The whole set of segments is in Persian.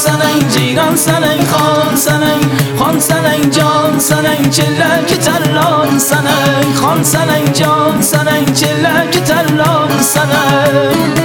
سنن جیران سنن خان سنن خان سنن جان سنن چلک تلان سنن خان سنن جان سنن چلک تلان سنن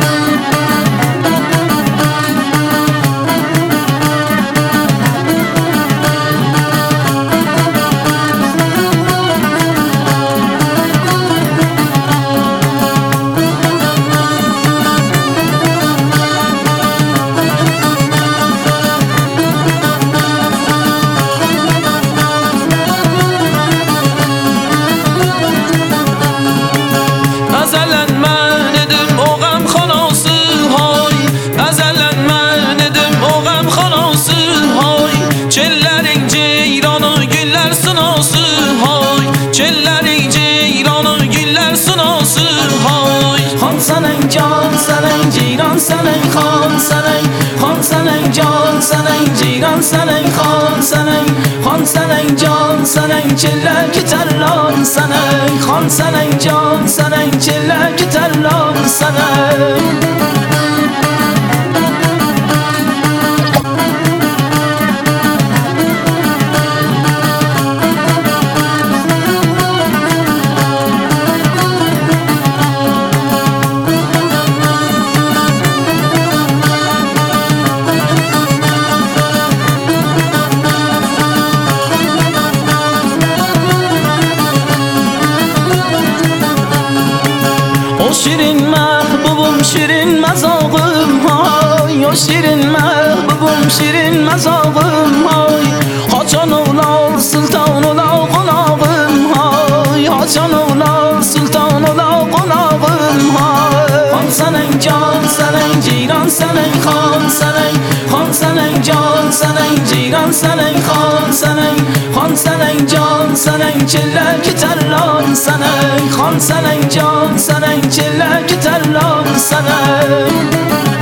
سنن جان سنن جیران سنن خان سنن خان سنن جان سنن جیران سنن خان سنن خان سنن جان سنن چلک تلان سنن خان سنن جان سنن چلک تلان سنن شیرین محبوبم شیرین مذاقم های و شیرین محبوبم شیرین مذاقم های حاجان اولا سلطان اولا قناقم های حاجان اولا سلطان اولا قناقم های خان سنن جان سنن جیران سنن خان سنن خان سنن جان سنن جیران سنن خان سنن خان سنن جان سنن چلک تلان سنن خان سنن جان سنن چلک تلان سنن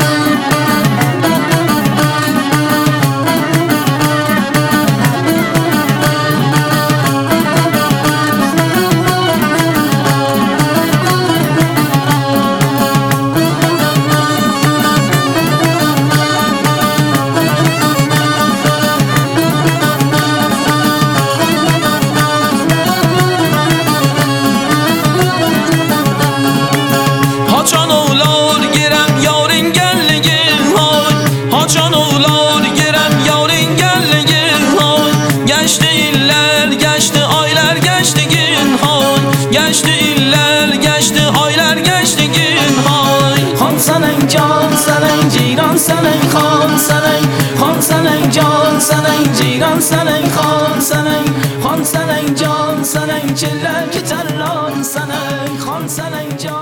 سنن جان سنن جیران سنن خان سنن خان سنن جان سنن جیران سنن خان سنن خان سنن جان سنن چلک تلان سنن خان سنن جان